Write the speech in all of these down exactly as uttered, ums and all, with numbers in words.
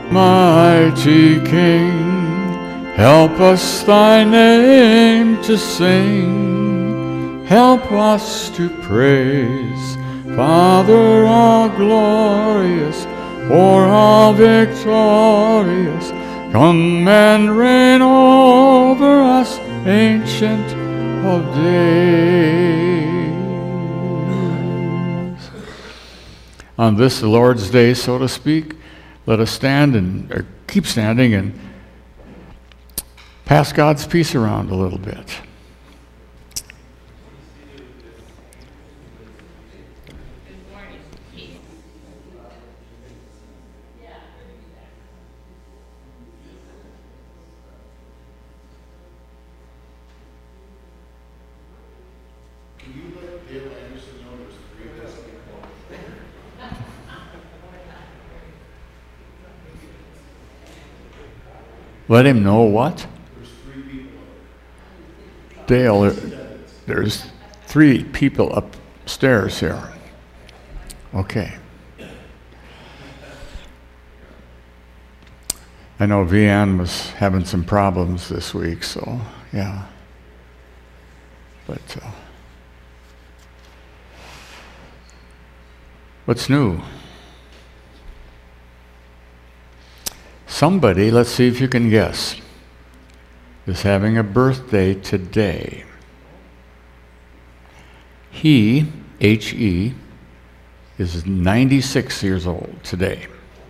Mighty King, help us thy name to sing. Help us to praise, Father all glorious, or all victorious. Come and reign over us, Ancient of Days. On this, the Lord's Day, so to speak, let us stand and or keep standing and pass God's peace around a little bit. Let him know what? There's three people. Dale, there's three people upstairs here. Okay. I know Vianne was having some problems this week, so yeah. But uh, what's new? Somebody, let's see if you can guess, is having a birthday today. He, H E, is ninety-six years old today.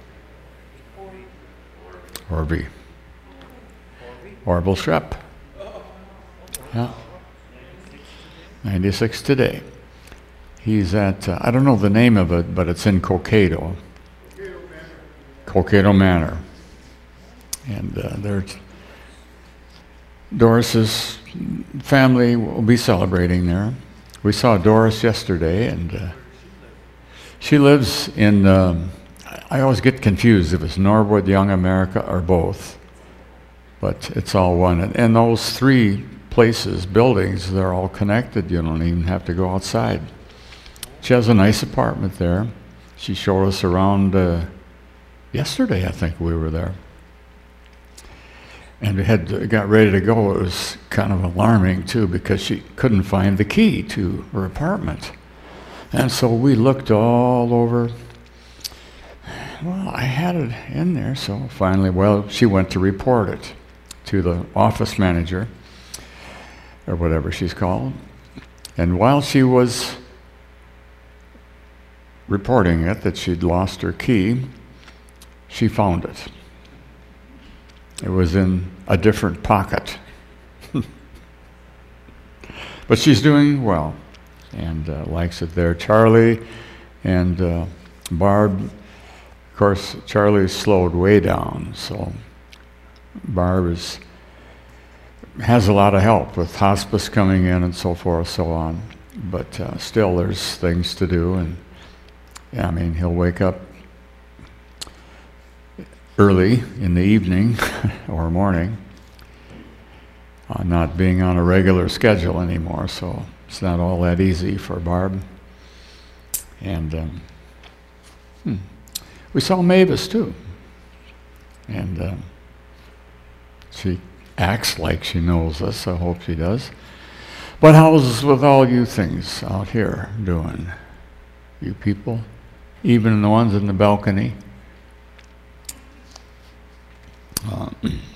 Orby. Orville Shrepp. Yeah. ninety-six today. He's at, uh, I don't know the name of it, but it's in Cokato. Cokato Manor. And uh, there's Doris's family will be celebrating there. We saw Doris yesterday, and uh, she lives in, um, I always get confused if it's Norwood, Young America, or both. But it's all one. And, and those three places, buildings, they're all connected. You don't even have to go outside. She has a nice apartment there. She showed us around uh, yesterday, I think we were there. And we had got ready to go. It was kind of alarming, too, because she couldn't find the key to her apartment. And so we looked all over. Well, I had it in there, so finally, well, she went to report it to the office manager, or whatever she's called. And while she was reporting it, that she'd lost her key, she found it. It was in a different pocket. But she's doing well and uh, likes it there. Charlie and uh, Barb, of course, Charlie's slowed way down, so Barb is, has a lot of help with hospice coming in and so forth, so on. But uh, still, there's things to do, and yeah, I mean, he'll wake up early in the evening or morning, uh, not being on a regular schedule anymore, so it's not all that easy for Barb. And um, hmm. we saw Mavis too, and uh, she acts like she knows us. I hope she does. But how's with all you things out here doing, you people, even the ones in the balcony? Uh,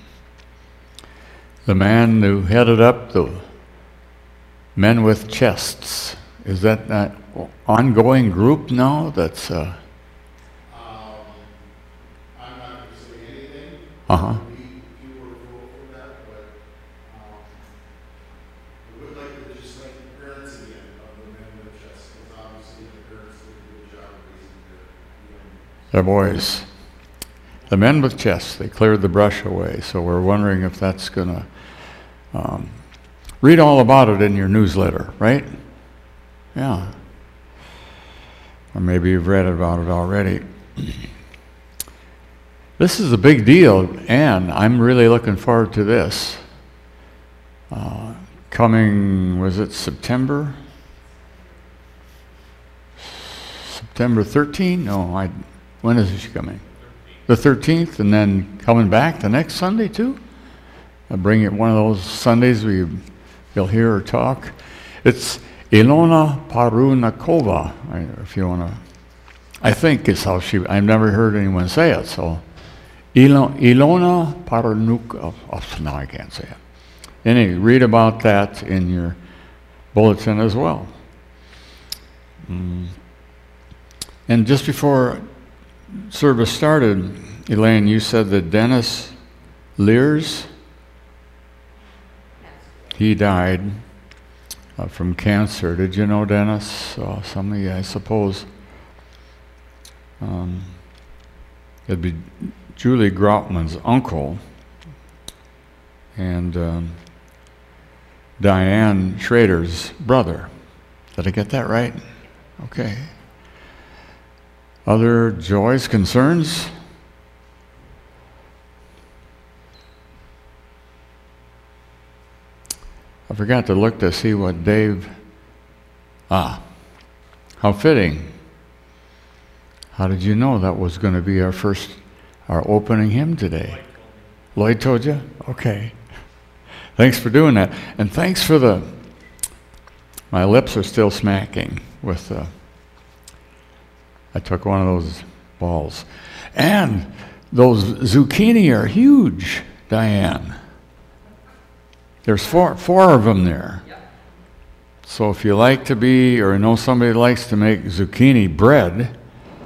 the man who headed up the Men with Chests, is that an ongoing group now that's... Uh, Um, I'm not going to say anything. uh-huh. We, we were vocal for that, but um, we would like to just thank the parents again of the Men with Chests, because obviously the parents did a good job of raising their young. Their boys. The Men with Chests, they cleared the brush away, so we're wondering if that's going to... Um, read all about it in your newsletter, right? Yeah. Or maybe you've read about it already. This is a big deal, and I'm really looking forward to this. Uh, coming, was it September? September thirteenth? No, I, when is she coming? the thirteenth, and then coming back the next Sunday too. I'll bring it one of those Sundays where you, you'll hear her talk. It's Ilona Parunakova, if you want to. I think is how she. I've never heard anyone say it. So, Ilo, Ilona Parunakova. Oh, now I can't say it. Anyway, read about that in your bulletin as well. Mm. And just before service started, Elaine, you said that Dennis Lears, he died uh, from cancer. Did you know Dennis? Uh, some of you, I suppose. Um, it'd be Julie Graupman's uncle and um, Diane Schrader's brother. Did I get that right? Okay. Other joys, concerns? I forgot to look to see what Dave... Ah, how fitting. How did you know that was going to be our first, our opening hymn today? Lloyd told you? Okay. Thanks for doing that. And thanks for the... My lips are still smacking with the... I took one of those balls. And those zucchini are huge, Diane. There's four four of them there. So if you like to be, or know somebody likes to make zucchini bread,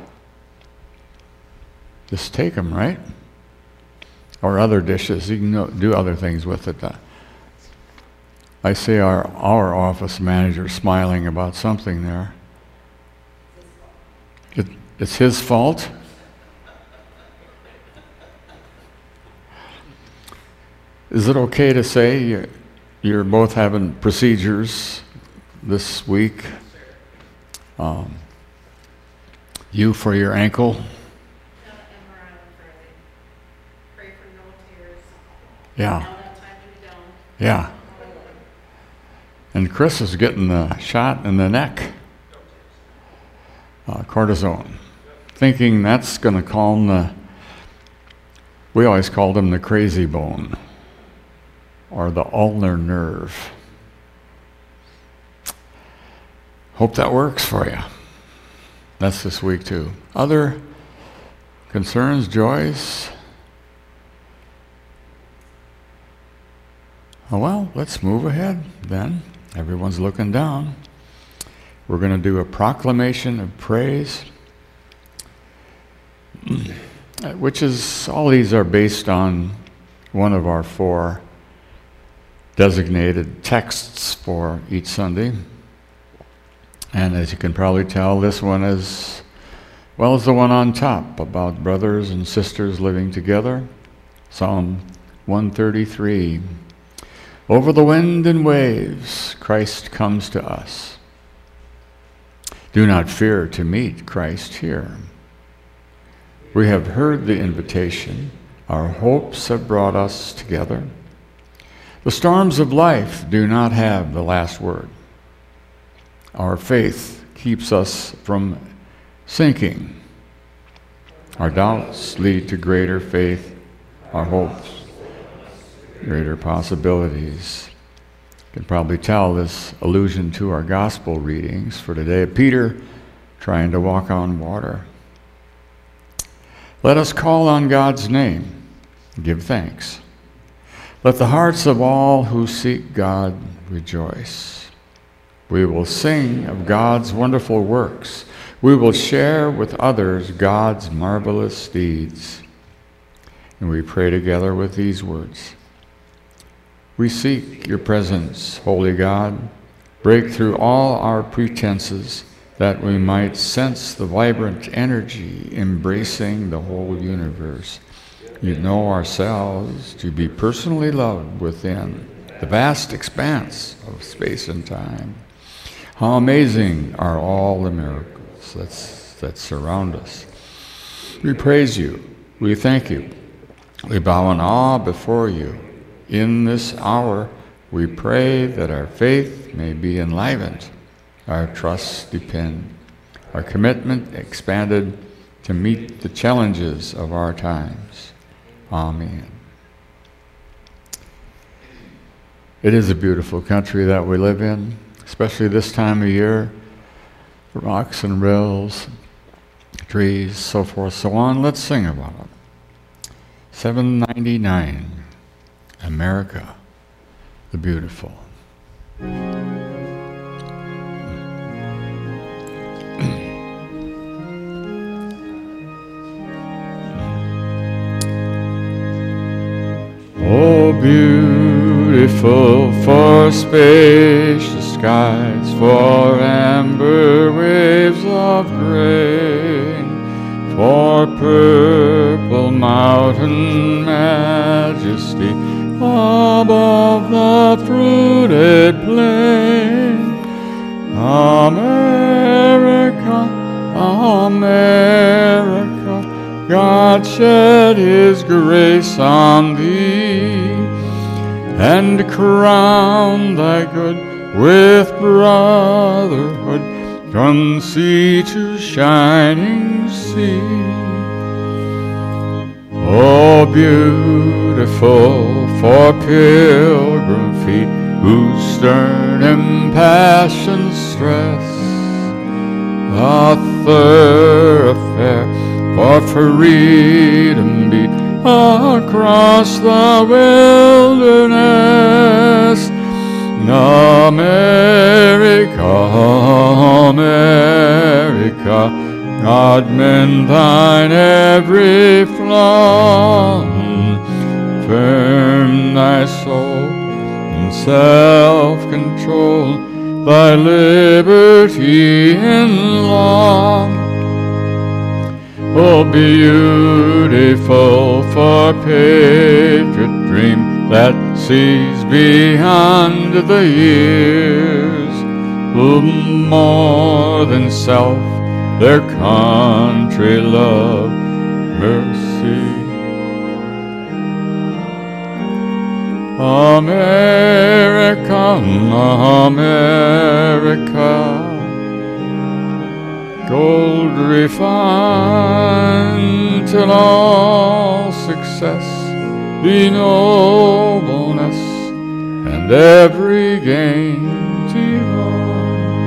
just take them, right? Or other dishes. You can do other things with it. I see our, our office manager smiling about something there. It, it's his fault. Is it okay to say you're, you're both having procedures this week? Um, you for your ankle? Yeah. Yeah. And Chris is getting the shot in the neck. Uh, cortisone, thinking that's going to calm the, we always called him the crazy bone, or the ulnar nerve. Hope that works for you. That's this week too. Other concerns, joys? Oh, well, let's move ahead then. Everyone's looking down. We're going to do a proclamation of praise, which is, all these are based on one of our four designated texts for each Sunday. And as you can probably tell, this one is, well, as the one on top about brothers and sisters living together. Psalm one thirty-three. Over the wind and waves, Christ comes to us. Do not fear to meet Christ here. We have heard the invitation. Our hopes have brought us together. The storms of life do not have the last word. Our faith keeps us from sinking. Our doubts lead to greater faith. Our hopes, greater possibilities. You can probably tell this allusion to our gospel readings for today. Peter trying to walk on water. Let us call on God's name, give thanks. Let the hearts of all who seek God rejoice. We will sing of God's wonderful works. We will share with others God's marvelous deeds. And we pray together with these words. We seek your presence, holy God. Break through all our pretenses that we might sense the vibrant energy embracing the whole universe. You know ourselves to be personally loved within the vast expanse of space and time. How amazing are all the miracles that's, that surround us. We praise you. We thank you. We bow in awe before you. In this hour, we pray that our faith may be enlivened, our trust deepened, our commitment expanded to meet the challenges of our times. Amen. It is a beautiful country that we live in, especially this time of year. Rocks and rills, trees, so forth, so on. Let's sing about it. seven ninety-nine, America the Beautiful. Oh, beautiful for spacious skies, for amber waves of grain, for purple mountain majesty above the fruited plain. America, America, God shed His grace on thee, and crown thy good with brotherhood from sea to shining sea. Oh, beautiful for pilgrim feet whose stern impassioned stress a thoroughfare for freedom beat across the wilderness. America, America, God mend thine every flaw, firm thy soul in self-control, thy liberty in law. Oh, beautiful for patriot dream that sees beyond the years, who more than self their country love, mercy. America, America, gold refined till all success be nobleness, and every gain divine.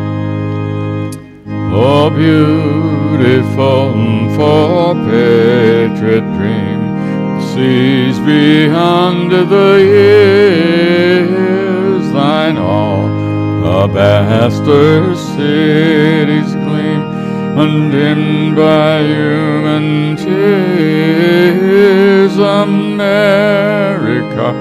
Oh, beautiful for patriot dream, seas beyond the years, thine all alabaster cities gleam, undimmed by human tears. America,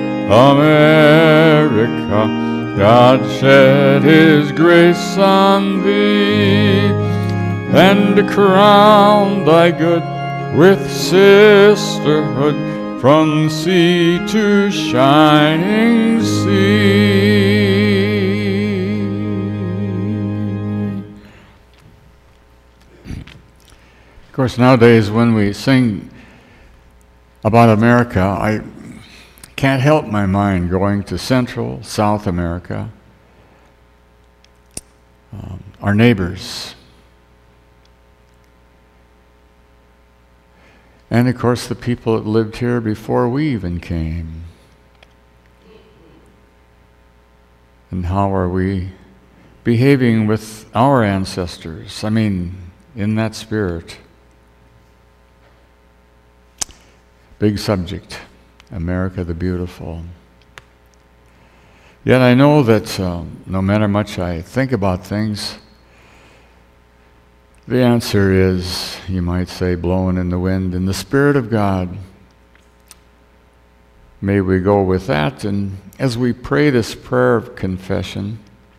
America, God shed His grace on thee, and crowned thy good with sisterhood from sea to shining sea. Of course, nowadays when we sing about America, I can't help my mind going to Central, South America, um, our neighbors. And of course, the people that lived here before we even came. And how are we behaving with our ancestors? I mean, in that spirit. Big subject, America the Beautiful. Yet I know that um, no matter much I think about things, the answer is, you might say, blowing in the wind. In the Spirit of God, may we go with that. And as we pray this prayer of confession,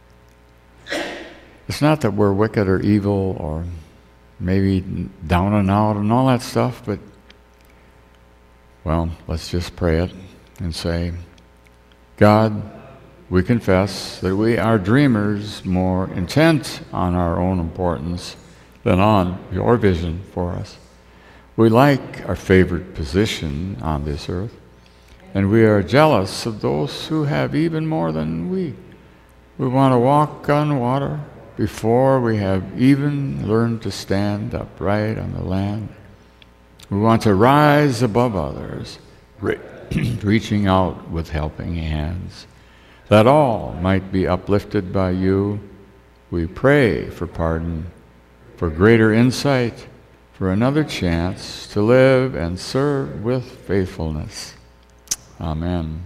it's not that we're wicked or evil or maybe down and out and all that stuff, but, well, let's just pray it and say, God, we confess that we are dreamers more intent on our own importance than on your vision for us. We like our favorite position on this earth, and we are jealous of those who have even more than we. We want to walk on water, before we have even learned to stand upright on the land. We want to rise above others, re- reaching out with helping hands, that all might be uplifted by you. We pray for pardon, for greater insight, for another chance to live and serve with faithfulness. Amen.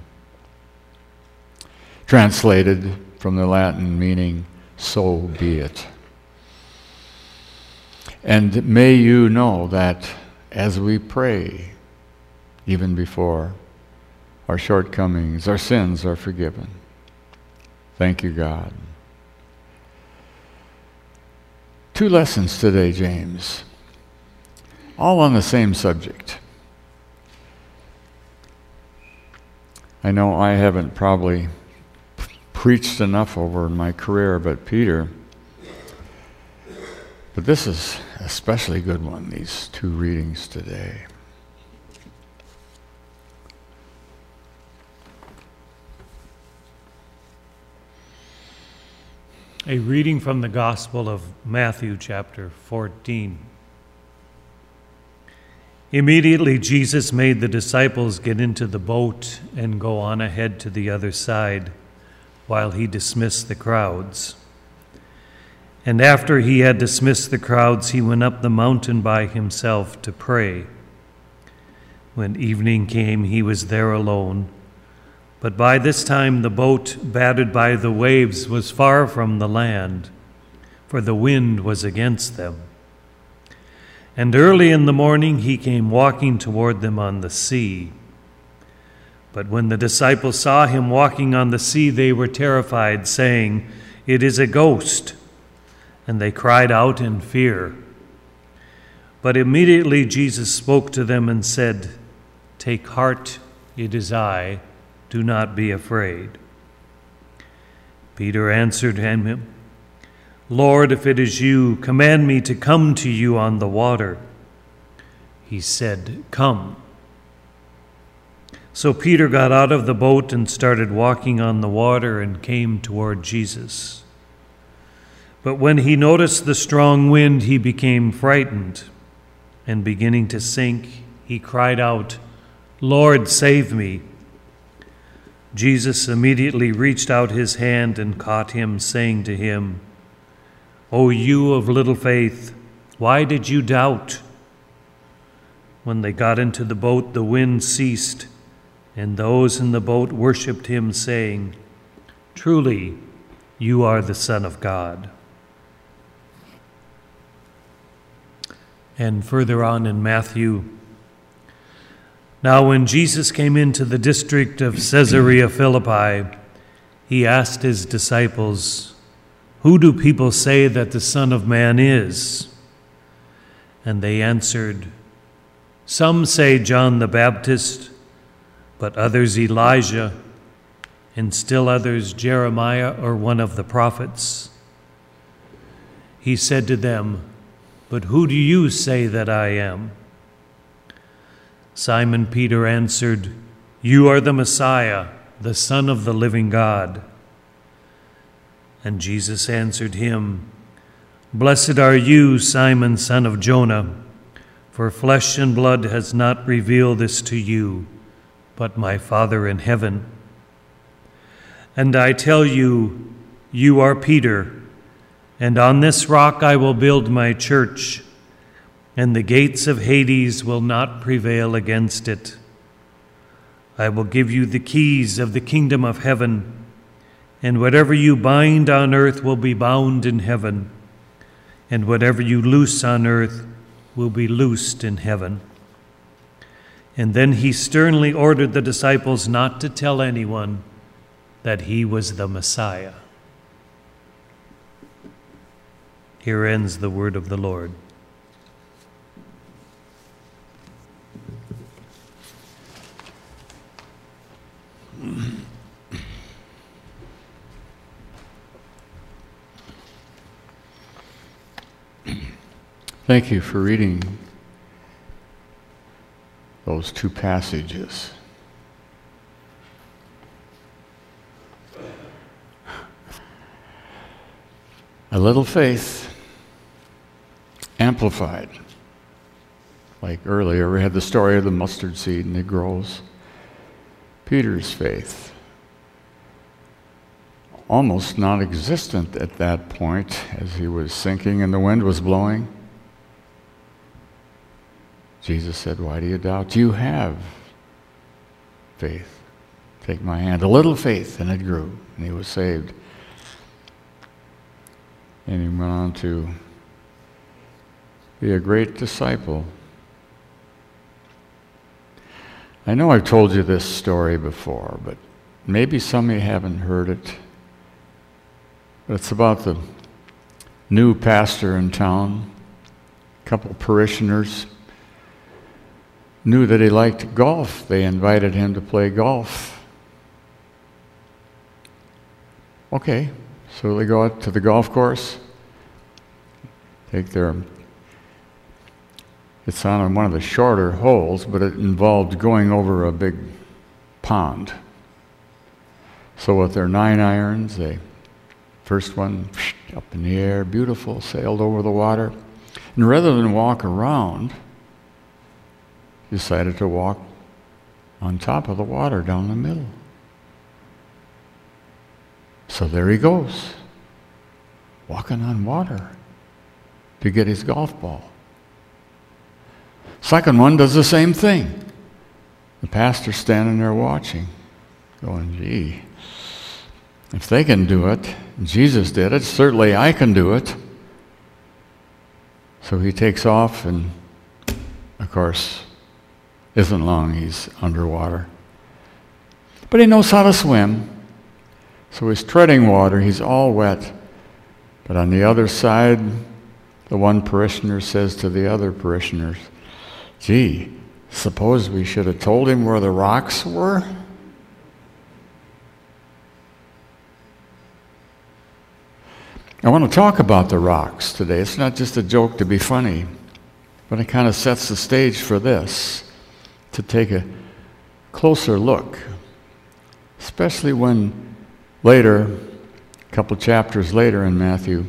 Translated from the Latin meaning, so be it. And may you know that as we pray, even before, our shortcomings, our sins are forgiven. Thank you, God. Two lessons today, James, all on the same subject. I know I haven't probably preached enough over in my career, but Peter, but this is an especially good one, these two readings today. A reading from the Gospel of Matthew, chapter fourteen. Immediately Jesus made the disciples get into the boat and go on ahead to the other side, while he dismissed the crowds. And after he had dismissed the crowds, he went up the mountain by himself to pray. When evening came, he was there alone. But by this time the boat, battered by the waves, was far from the land, for the wind was against them. And early in the morning he came walking toward them on the sea. But when the disciples saw him walking on the sea, they were terrified, saying, "It is a ghost." And they cried out in fear. But immediately Jesus spoke to them and said, "Take heart, it is I. Do not be afraid." Peter answered him, "Lord, if it is you, command me to come to you on the water." He said, "Come." So Peter got out of the boat and started walking on the water and came toward Jesus. But when he noticed the strong wind, he became frightened, and beginning to sink, he cried out, "Lord, save me." Jesus immediately reached out his hand and caught him, saying to him, "O you of little faith, why did you doubt?" When they got into the boat, the wind ceased, and those in the boat worshipped him, saying, "Truly, you are the Son of God." And further on in Matthew, now when Jesus came into the district of Caesarea Philippi, he asked his disciples, "Who do people say that the Son of Man is?" And they answered, "Some say John the Baptist, but others Elijah, and still others Jeremiah or one of the prophets." He said to them, "But who do you say that I am?" Simon Peter answered, "You are the Messiah, the Son of the living God." And Jesus answered him, "Blessed are you, Simon, son of Jonah, for flesh and blood has not revealed this to you, but my Father in heaven. And I tell you, you are Peter, and on this rock I will build my church, and the gates of Hades will not prevail against it. I will give you the keys of the kingdom of heaven, and whatever you bind on earth will be bound in heaven, and whatever you loose on earth will be loosed in heaven." And then he sternly ordered the disciples not to tell anyone that he was the Messiah. Here ends the word of the Lord. Thank you for reading those two passages. A little faith amplified. Like earlier, we had the story of the mustard seed and it grows. Peter's faith, almost non-existent at that point as he was sinking and the wind was blowing. Jesus said, "Why do you doubt? You have faith. Take my hand." A little faith, and it grew, and he was saved. And he went on to be a great disciple. I know I've told you this story before, but maybe some of you haven't heard it. But it's about the new pastor in town. A couple parishioners knew that he liked golf. They invited him to play golf. Okay, so they go out to the golf course, take their, it's on one of the shorter holes, but it involved going over a big pond. So with their nine irons, they, first one up in the air, beautiful, sailed over the water. And rather than walk around, decided to walk on top of the water down the middle. So there he goes, walking on water to get his golf ball. Second one does the same thing. The pastor's standing there watching, going, gee, if they can do it, Jesus did it, certainly I can do it. So he takes off, and of course, isn't long he's underwater. But he knows how to swim. So he's treading water, he's all wet. But on the other side, the one parishioner says to the other parishioners, gee, suppose we should have told him where the rocks were? I want to talk about the rocks today. It's not just a joke to be funny, but it kind of sets the stage for this, to take a closer look, especially when later, a couple chapters later in Matthew,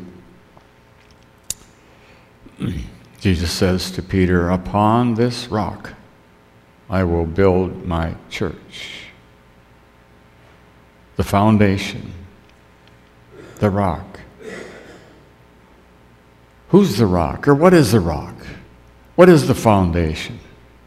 Jesus says to Peter, upon this rock I will build my church. The foundation, the rock. Who's the rock, or what is the rock? What is the foundation?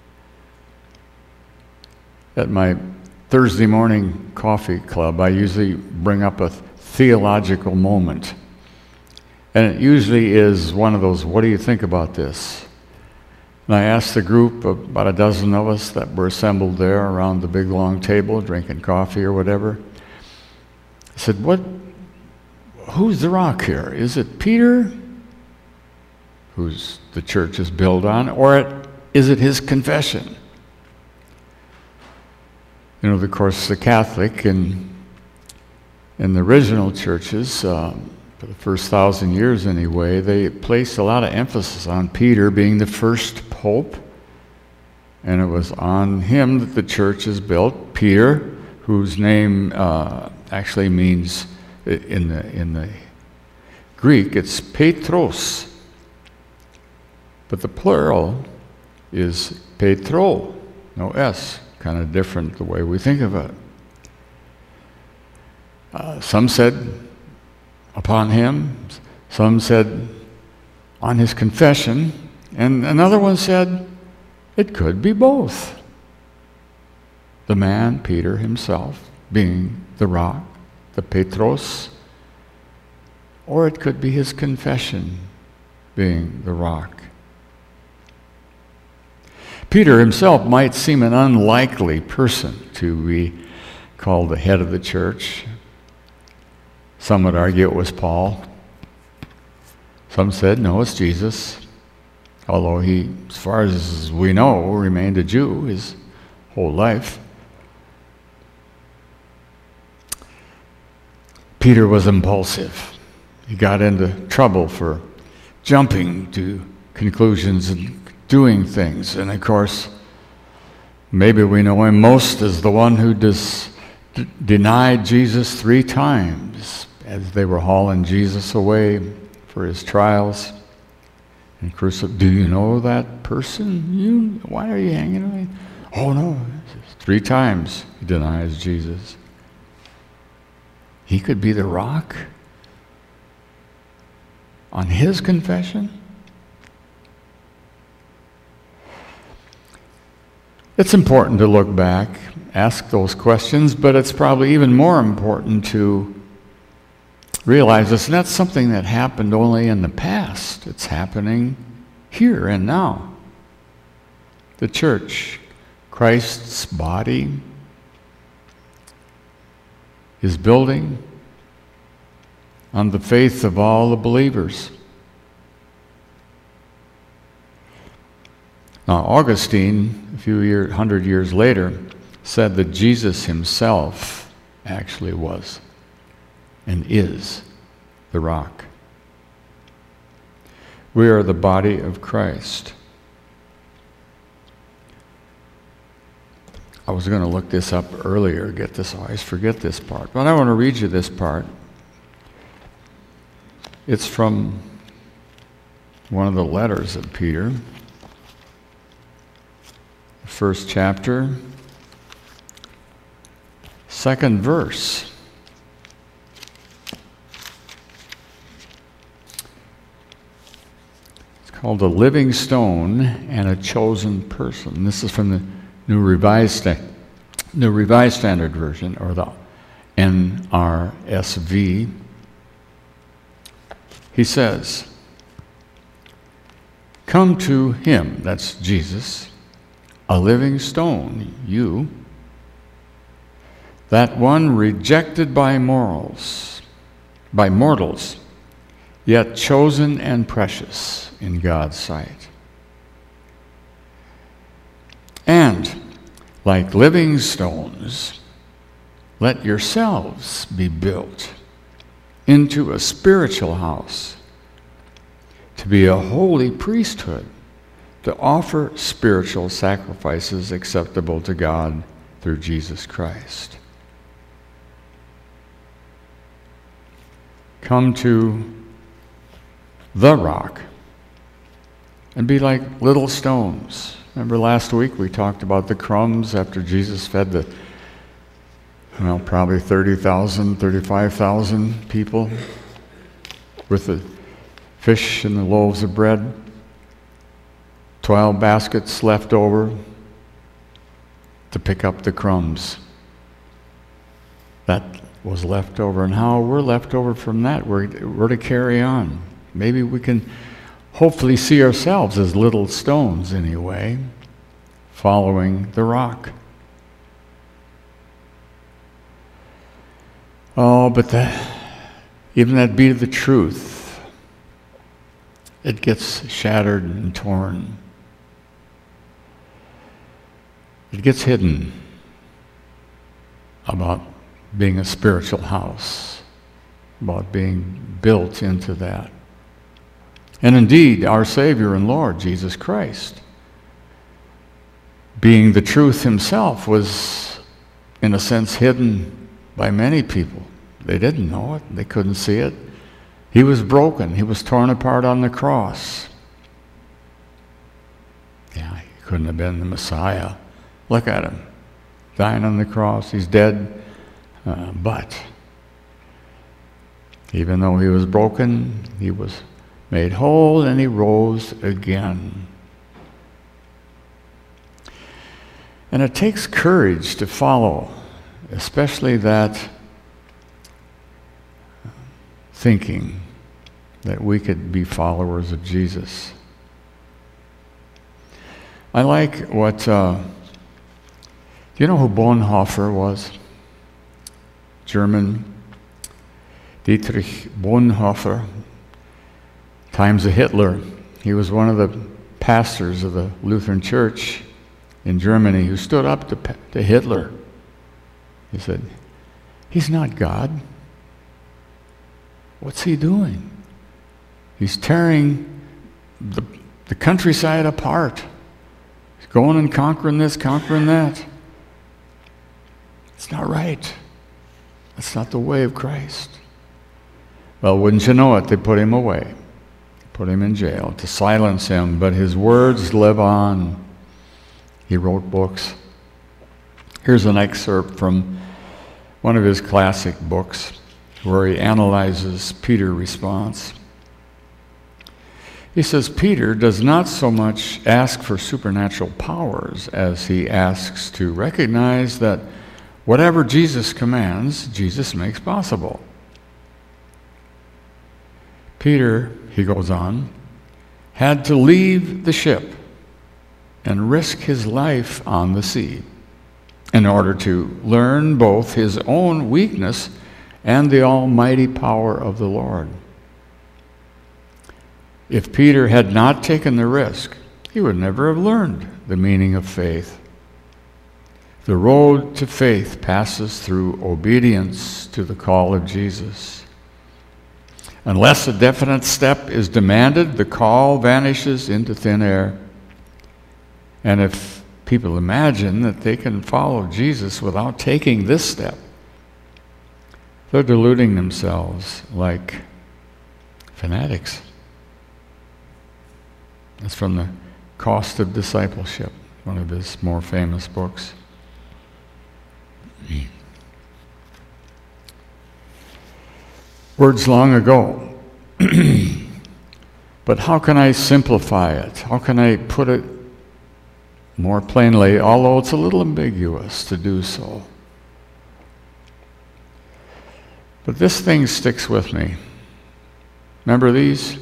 At my Thursday morning coffee club, I usually bring up a theological moment. And it usually is one of those, what do you think about this? And I asked the group, about a dozen of us that were assembled there around the big long table, drinking coffee or whatever. I said, what, who's the rock here? Is it Peter, who's the church is built on, or it, is it his confession? You know, of course, the Catholic and in the original churches, um, for the first thousand years anyway, they placed a lot of emphasis on Peter being the first pope, and it was on him that the church is built. Peter, whose name uh, actually means, in the in the Greek, it's Petros, but the plural is Petro, no S. Kind of different the way we think of it. Uh, some said upon him, some said on his confession, and another one said it could be both. The man, Peter himself, being the rock, the Petros, or it could be his confession being the rock. Peter himself might seem an unlikely person to be called the head of the church. Some would argue it was Paul. Some said, no, it's Jesus. Although he, as far as we know, remained a Jew his whole life. Peter was impulsive. He got into trouble for jumping to conclusions and doing things. And of course, maybe we know him most as the one who dis- d- denied Jesus three times as they were hauling Jesus away for his trials and crucifixion. Do you know that person? You, why are you hanging on me? Oh no, three times he denies Jesus. He could be the rock on his confession. It's important to look back, ask those questions, but it's probably even more important to realize it's not something that happened only in the past. It's happening here and now. The church, Christ's body, is building on the faith of all the believers. Now, Augustine, a few year, hundred years later, said that Jesus himself actually was and is the rock. We are the body of Christ. I was going to look this up earlier, get this, I always forget this part, but I want to read you this part. It's from one of the letters of Peter, first chapter, second verse. It's called A Living Stone and a Chosen Person. This is from the New Revised, New Revised Standard Version, or the N R S V. He says, "Come to him," that's Jesus, "a living stone, you, that one rejected by morals, by mortals, yet chosen and precious in God's sight. And, like living stones, let yourselves be built into a spiritual house, to be a holy priesthood, to offer spiritual sacrifices acceptable to God through Jesus Christ." Come to the rock and be like little stones. Remember last week we talked about the crumbs after Jesus fed the, well, probably thirty thousand, thirty-five thousand people with the fish and the loaves of bread. Twelve baskets left over to pick up the crumbs. That was left over, and how we're left over from that, we're, we're to carry on. Maybe we can hopefully see ourselves as little stones anyway, following the rock. Oh, but that, even that beat of the truth, it gets shattered and torn. It gets hidden about being a spiritual house, about being built into that. And indeed, our Savior and Lord, Jesus Christ, being the truth himself, was, in a sense, hidden by many people. They didn't know it. They couldn't see it. He was broken. He was torn apart on the cross. Yeah, he couldn't have been the Messiah. Look at him, dying on the cross. He's dead. Uh, but even though he was broken, he was made whole, and he rose again. And it takes courage to follow, especially that thinking that we could be followers of Jesus. I like what, uh, do you know who Bonhoeffer was? German, Dietrich Bonhoeffer, times of Hitler. He was one of the pastors of the Lutheran Church in Germany who stood up to, to Hitler. He said, "He's not God. What's he doing? He's tearing the, the countryside apart. He's going and conquering this, conquering that. It's not right. That's not the way of Christ." Well, wouldn't you know it, they put him away. put him in jail, to silence him, but his words live on. He wrote books. Here's an excerpt from one of his classic books where he analyzes Peter's response. He says, Peter does not so much ask for supernatural powers as he asks to recognize that whatever Jesus commands, Jesus makes possible. Peter, he goes on, had to leave the ship and risk his life on the sea in order to learn both his own weakness and the almighty power of the Lord. If Peter had not taken the risk, he would never have learned the meaning of faith. The road to faith passes through obedience to the call of Jesus. Unless a definite step is demanded, the call vanishes into thin air. And if people imagine that they can follow Jesus without taking this step, they're deluding themselves like fanatics. That's from The Cost of Discipleship, one of his more famous books. Words long ago. But how can I simplify it? How can I put it more plainly, although it's a little ambiguous to do so? But this thing sticks with me. Remember these?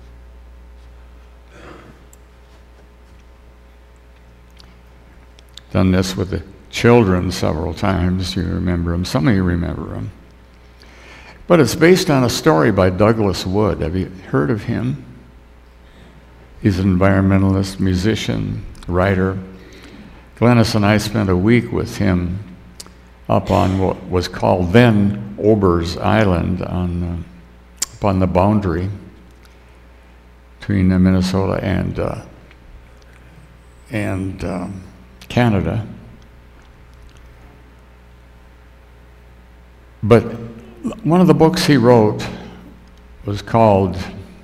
Done this with the children several times. You remember them. Some of you remember them. But it's based on a story by Douglas Wood. Have you heard of him? He's an environmentalist, musician, writer. Glennis and I spent a week with him up on what was called then Ober's Island, on uh, up on the boundary between uh, Minnesota and uh, and um, Canada. But one of the books he wrote was called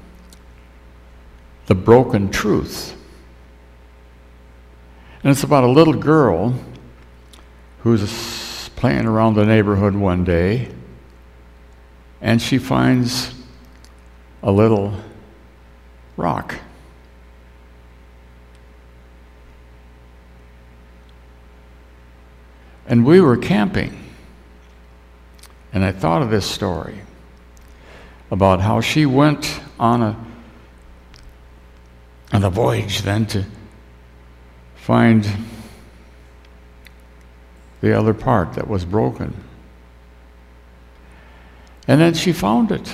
The Broken Truth. And it's about a little girl who's playing around the neighborhood one day, and she finds a little rock. And we were camping, and I thought of this story about how she went on a on a voyage then to find the other part that was broken. And then she found it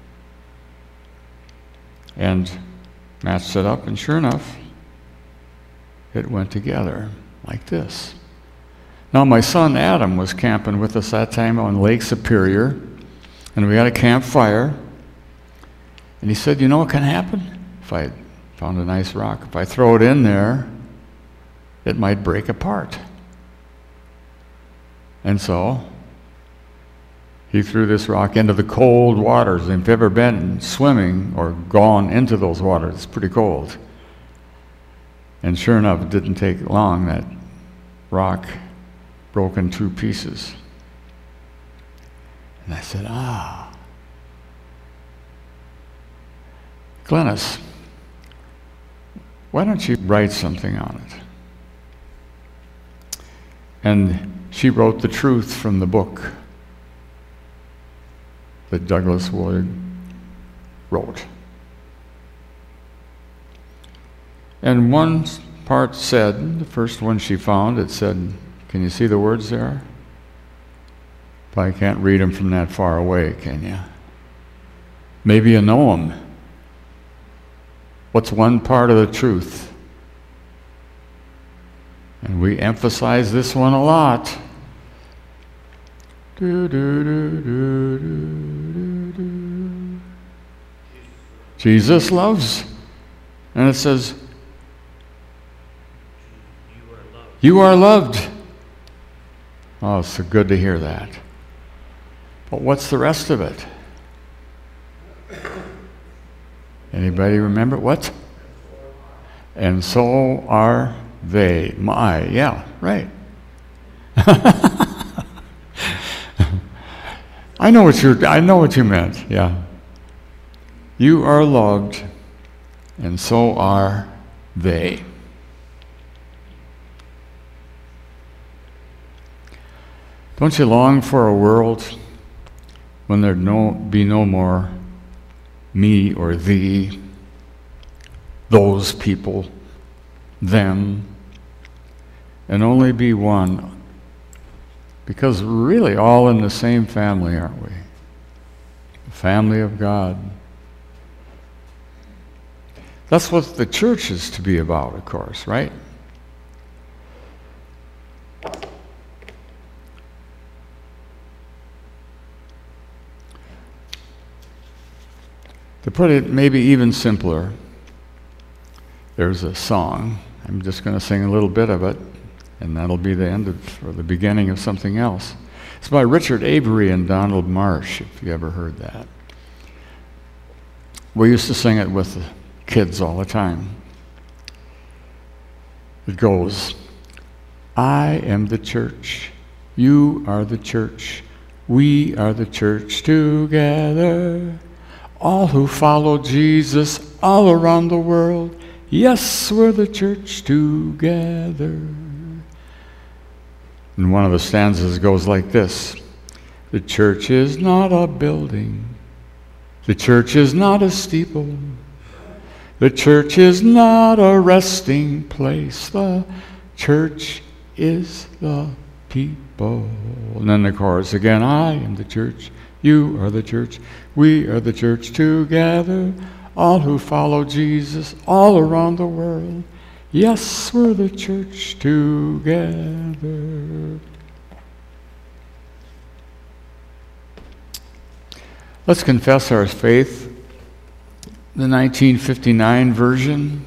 and matched it up, and sure enough, it went together like this. Now, my son Adam was camping with us that time on Lake Superior, and we had a campfire, and he said, you know what can happen? If I found a nice rock, if I throw it in there, it might break apart. And so, he threw this rock into the cold waters. And if you've ever been swimming or gone into those waters, it's pretty cold. And sure enough, it didn't take long, that rock broke in two pieces. And I said, ah. Glennis, why don't you write something on it? And she wrote the truth from the book that Douglas Wood wrote. And one part said, the first one she found, it said, can you see the words there? Probably can't read them from that far away, can you? Maybe you know them. What's one part of the truth? And we emphasize this one a lot. Do, do, do, do, do, do. Jesus loves. And it says, you are loved. You are loved. Oh, it's so good to hear that. But what's the rest of it? Anybody remember what? And so are they. My, yeah, right. I know what you I know what you meant, yeah. You are loved, and so are they. Don't you long for a world when there'd no, be no more me or thee, those people, them, and only be one? Because we're really all in the same family, aren't we? The family of God. That's what the church is to be about, of course, right? To put it maybe even simpler, there's a song. I'm just going to sing a little bit of it, and that'll be the end of, or the beginning of something else. It's by Richard Avery and Donald Marsh, if you ever heard that. We used to sing it with the kids all the time. It goes, I am the church, you are the church, we are the church together. All who follow Jesus all around the world, yes, we're the church together. And one of the stanzas goes like this. The church is not a building. The church is not a steeple. The church is not a resting place. The church is the people. And then the chorus again, I am the church. You are the church, we are the church together, all who follow Jesus all around the world. Yes, we're the church together. Let's confess our faith. The nineteen fifty-nine version,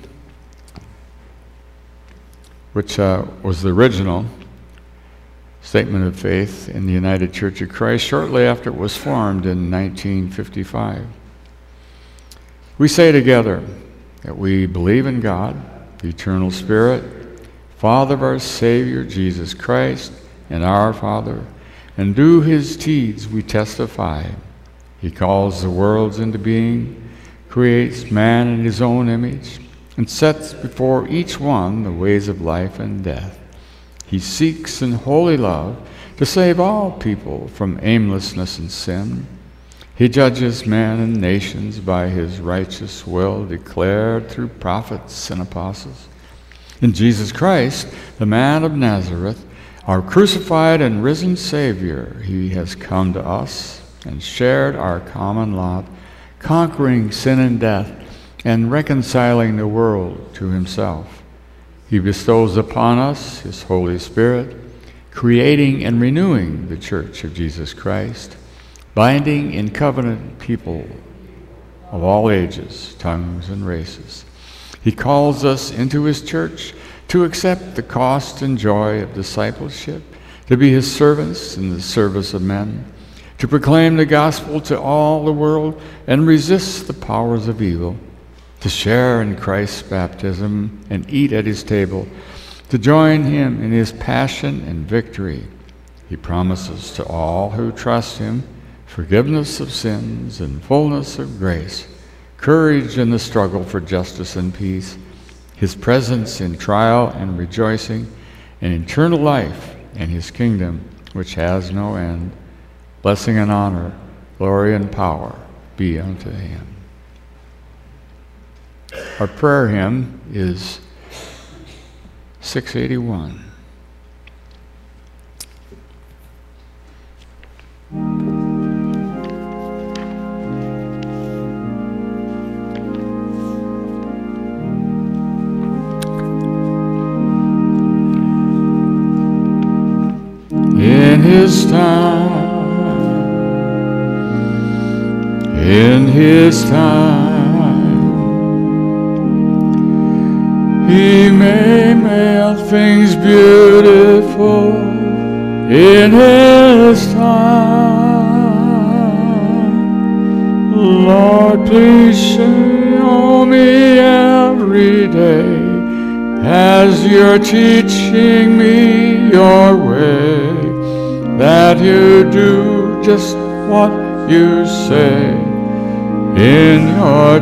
which uh, was the original statement of faith in the United Church of Christ shortly after it was formed in nineteen fifty-five. We say together that we believe in God, the eternal Spirit, Father of our Savior, Jesus Christ, and our Father, and do his deeds we testify. He calls the worlds into being, creates man in his own image, and sets before each one the ways of life and death. He seeks in holy love to save all people from aimlessness and sin. He judges man and nations by his righteous will declared through prophets and apostles. In Jesus Christ, the man of Nazareth, our crucified and risen Savior, he has come to us and shared our common lot, conquering sin and death and reconciling the world to himself. He bestows upon us his Holy Spirit, creating and renewing the Church of Jesus Christ, binding in covenant people of all ages, tongues, and races. He calls us into his church to accept the cost and joy of discipleship, to be his servants in the service of men, to proclaim the gospel to all the world and resist the powers of evil, to share in Christ's baptism and eat at his table, to join him in his passion and victory. He promises to all who trust him forgiveness of sins and fullness of grace, courage in the struggle for justice and peace, his presence in trial and rejoicing, and eternal life in his kingdom, which has no end. Blessing and honor, glory and power be unto him. Our prayer hymn is six eighty-one. In his time, in his time, he may make things beautiful in his time. Lord, please show as you're teaching me your way, that you do just what you say in your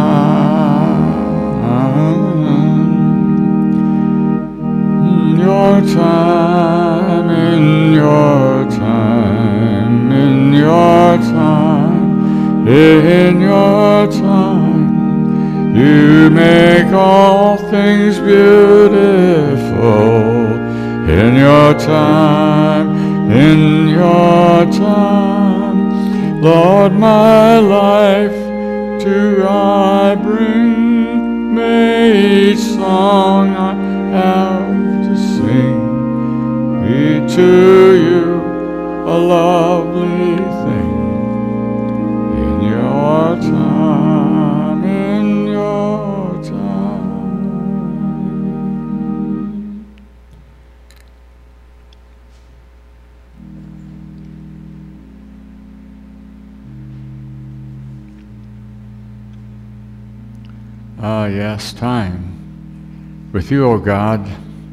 time, your time, in your time, in your time, in your time. You make all things beautiful in your time, in your time. Lord, my life to I bring, may each song I have to sing be to you a lovely thing in your time, in your time. Ah, yes, time with you, O God.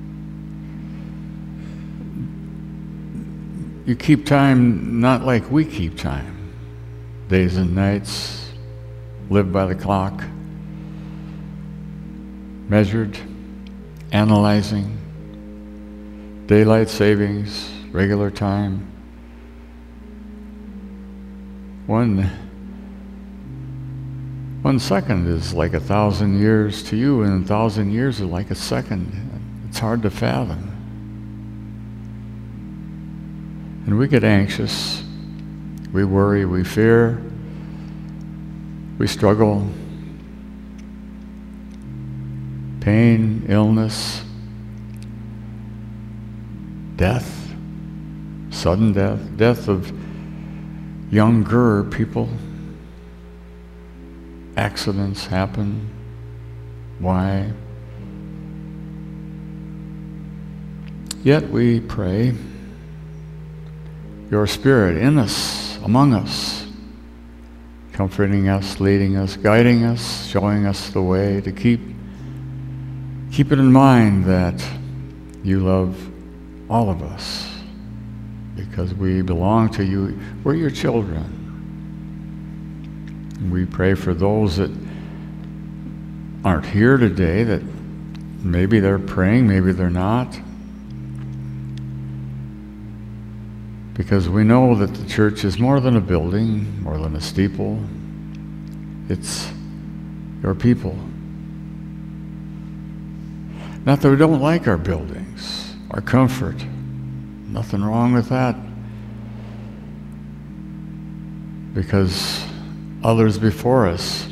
You keep time not like we keep time. Days and nights, live by the clock, measured, analyzing, daylight savings, regular time. One, one second is like a thousand years to you, and a thousand years is like a second. It's hard to fathom. And we get anxious, we worry, we fear, we struggle. Pain, illness, death, sudden death, death of younger people. Accidents happen. Why? Yet we pray. Your Spirit in us, among us, comforting us, leading us, guiding us, showing us the way to keep keep it in mind that you love all of us because we belong to you. We're your children. And we pray for those that aren't here today, that maybe they're praying, maybe they're not. Because we know that the church is more than a building, more than a steeple. It's your people. Not that we don't like our buildings, our comfort. Nothing wrong with that. Because others before us,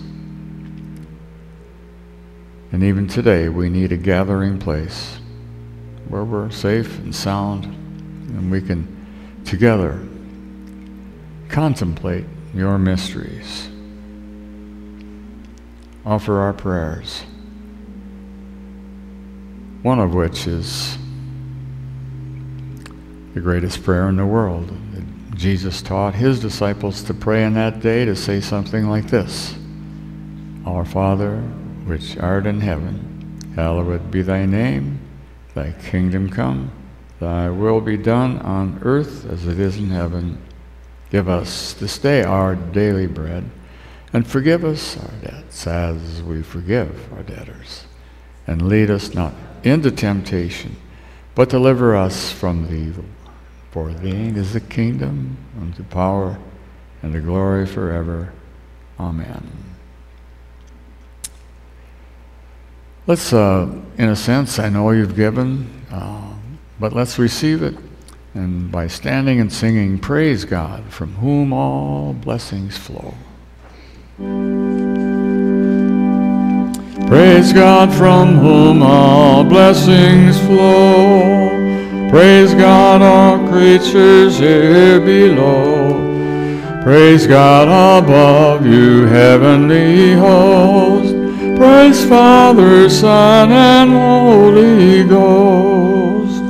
and even today, we need a gathering place where we're safe and sound, and we can together contemplate your mysteries, offer our prayers, one of which is the greatest prayer in the world. Jesus taught his disciples to pray in that day, to say something like this: Our Father, which art in heaven, hallowed be thy name, thy kingdom come, thy will be done on earth as it is in heaven. Give us this day our daily bread, and forgive us our debts as we forgive our debtors. And lead us not into temptation, but deliver us from the evil. For thine is the kingdom, and the power, and the glory forever. Amen. Let's, uh, in a sense, I know you've given, uh, but let's receive it. And by standing and singing, praise God, from whom all blessings flow. Praise God, from whom all blessings flow. Praise God, all creatures here below. Praise God above, you heavenly host. Praise Father, Son, and Holy Ghost.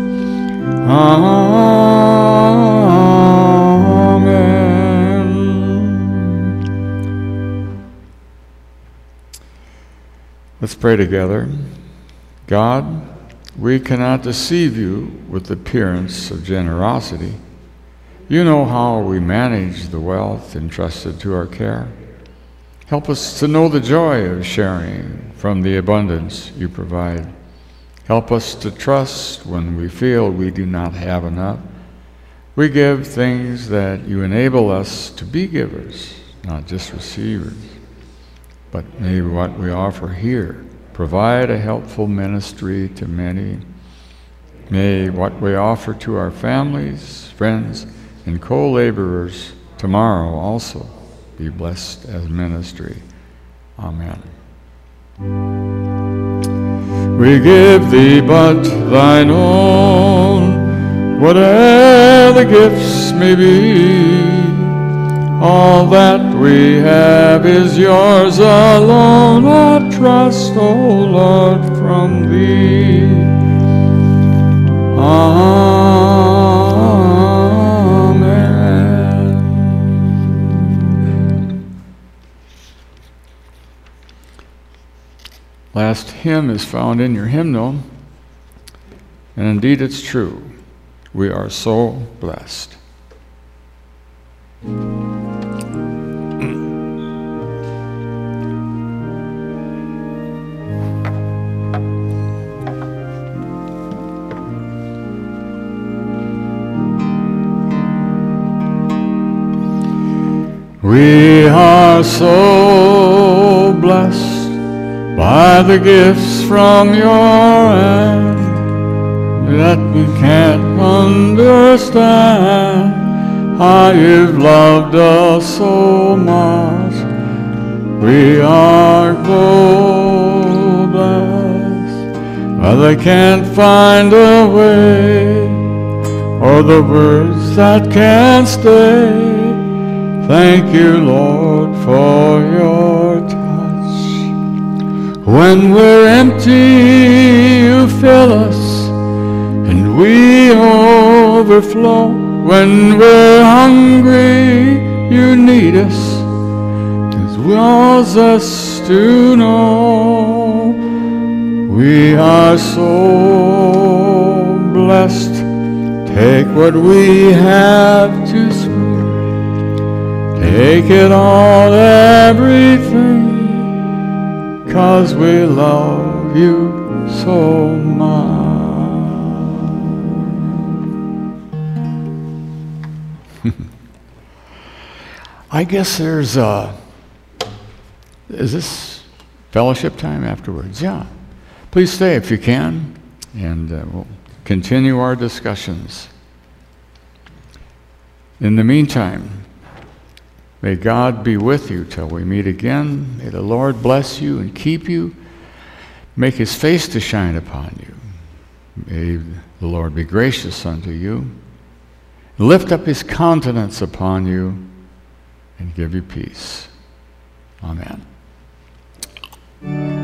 Amen. Let's pray together. God, we cannot deceive you with the appearance of generosity. You know how we manage the wealth entrusted to our care. Help us to know the joy of sharing from the abundance you provide. Help us to trust when we feel we do not have enough. We give things that you enable us to be givers, not just receivers. But may what we offer here provide a helpful ministry to many. May what we offer to our families, friends, and co-laborers tomorrow also be blessed as ministry. Amen. We give thee but thine own, whatever the gifts may be. All that we have is yours alone. I trust, O Lord, from thee. Amen. Last hymn is found in your hymnal, and indeed it's true. We are so blessed. We are so blessed by the gifts from your hand that we can't understand how you've loved us so much. We are so blessed, but I can't find a way or the words that can stay. Thank you, Lord, for your touch. When we're empty, you fill us, and we overflow. When we're hungry, you need us, 'cause wills us to know. We are so blessed. Take what we have to spare. Take it all, everything, 'cause we love you so much. I guess there's uh is this fellowship time afterwards? Yeah. Please stay if you can, and uh, we'll continue our discussions. In the meantime, may God be with you till we meet again. May the Lord bless you and keep you, make his face to shine upon you. May the Lord be gracious unto you, lift up his countenance upon you, and give you peace. Amen.